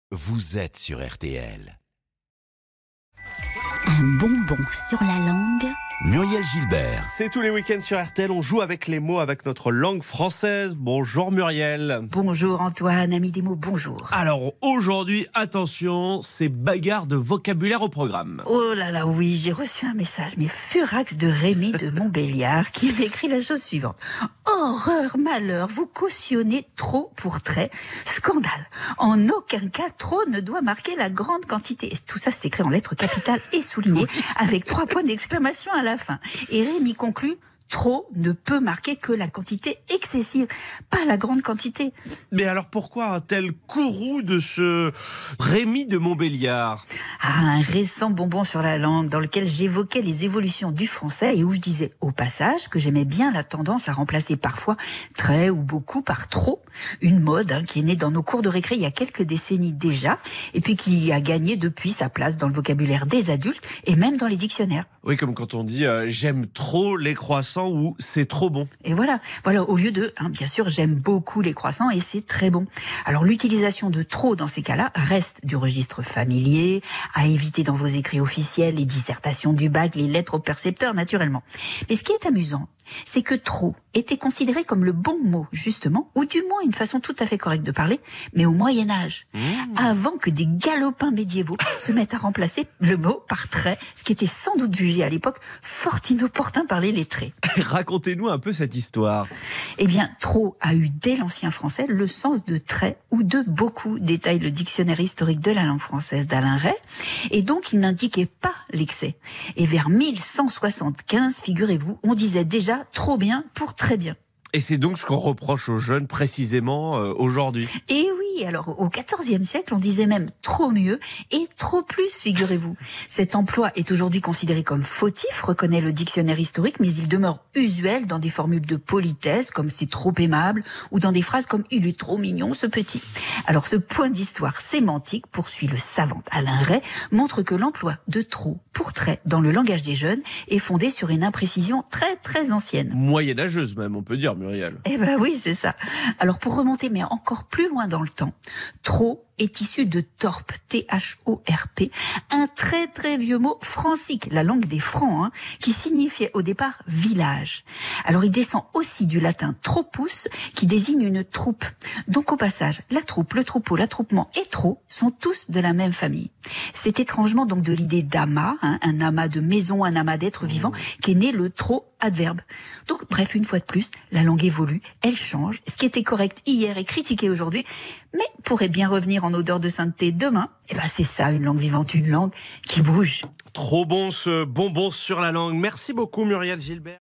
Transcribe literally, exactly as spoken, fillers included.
Vous êtes sur R T L. Un bonbon sur la langue. Muriel Gilbert. C'est tous les week-ends sur R T L, on joue avec les mots, avec notre langue française. Bonjour Muriel. Bonjour Antoine, ami des mots, bonjour. Alors aujourd'hui, attention, c'est bagarre de vocabulaire au programme. Oh là là, oui, j'ai reçu un message, mais furax de Rémi de Montbéliard, qui m'écrit la chose suivante. Horreur, malheur, vous cautionnez trop pour trait. Scandale. En aucun cas, trop ne doit marquer la grande quantité. Et tout ça, c'est écrit en lettres capitales et souligné, avec trois points d'exclamation à la fin. Et Rémi conclut, trop ne peut marquer que la quantité excessive, pas la grande quantité. Mais alors pourquoi un tel courroux de ce Rémi de Montbéliard? Ah, un récent bonbon sur la langue dans lequel j'évoquais les évolutions du français et où je disais au passage que j'aimais bien la tendance à remplacer parfois très ou beaucoup par trop. Une mode hein, qui est née dans nos cours de récré il y a quelques décennies déjà et puis qui a gagné depuis sa place dans le vocabulaire des adultes et même dans les dictionnaires. Oui, comme quand on dit euh, j'aime trop les croissants ou c'est trop bon. Et voilà, voilà au lieu de, hein, bien sûr, j'aime beaucoup les croissants et c'est très bon. Alors l'utilisation de trop dans ces cas-là reste du registre familier, à éviter dans vos écrits officiels, les dissertations du bac, les lettres au percepteur naturellement. Mais ce qui est amusant, c'est que trop était considéré comme le bon mot, justement, ou du moins une façon tout à fait correcte de parler, mais au Moyen-Âge, mmh. avant que des galopins médiévaux se mettent à remplacer le mot par trait, ce qui était sans doute jugé à l'époque fort inopportun par les lettrés. Racontez-nous un peu cette histoire. Eh bien, trop a eu dès l'ancien français le sens de très ou de beaucoup, détaille le dictionnaire historique de la langue française d'Alain Ray, et donc il n'indiquait pas l'excès. Et vers mille cent soixante-quinze, figurez-vous, on disait déjà trop bien pour très bien. Et c'est donc ce qu'on reproche aux jeunes précisément euh, aujourd'hui. Et oui, alors au quatorzième siècle, on disait même trop mieux et trop plus, figurez-vous. Cet emploi est aujourd'hui considéré comme fautif, reconnaît le dictionnaire historique, mais il demeure usuel dans des formules de politesse, comme c'est trop aimable, ou dans des phrases comme il est trop mignon ce petit. Alors ce point d'histoire sémantique, poursuit le savant Alain Ray, montre que l'emploi de trop pour très dans le langage des jeunes est fondé sur une imprécision très très ancienne. Moyenâgeuse même, on peut dire. Muriel. Eh ben oui, c'est ça. Alors pour remonter, mais encore plus loin dans le temps, trop est issu de torp, T H O R P, un très très vieux mot francique, la langue des Francs, hein, qui signifiait au départ village. Alors il descend aussi du latin tropus, qui désigne une troupe. Donc au passage, la troupe, le troupeau, l'attroupement et trop sont tous de la même famille. C'est étrangement donc de l'idée d'amas, hein, un amas de maison, un amas d'êtres vivants, qu'est né le trop adverbe. Donc bref, une fois de plus, la langue évolue, elle change. Ce qui était correct hier est critiqué aujourd'hui, mais pourrait bien revenir en odeur de sainteté demain. Et ben c'est ça, une langue vivante, une langue qui bouge. Trop bon ce bonbon sur la langue. Merci beaucoup Muriel Gilbert.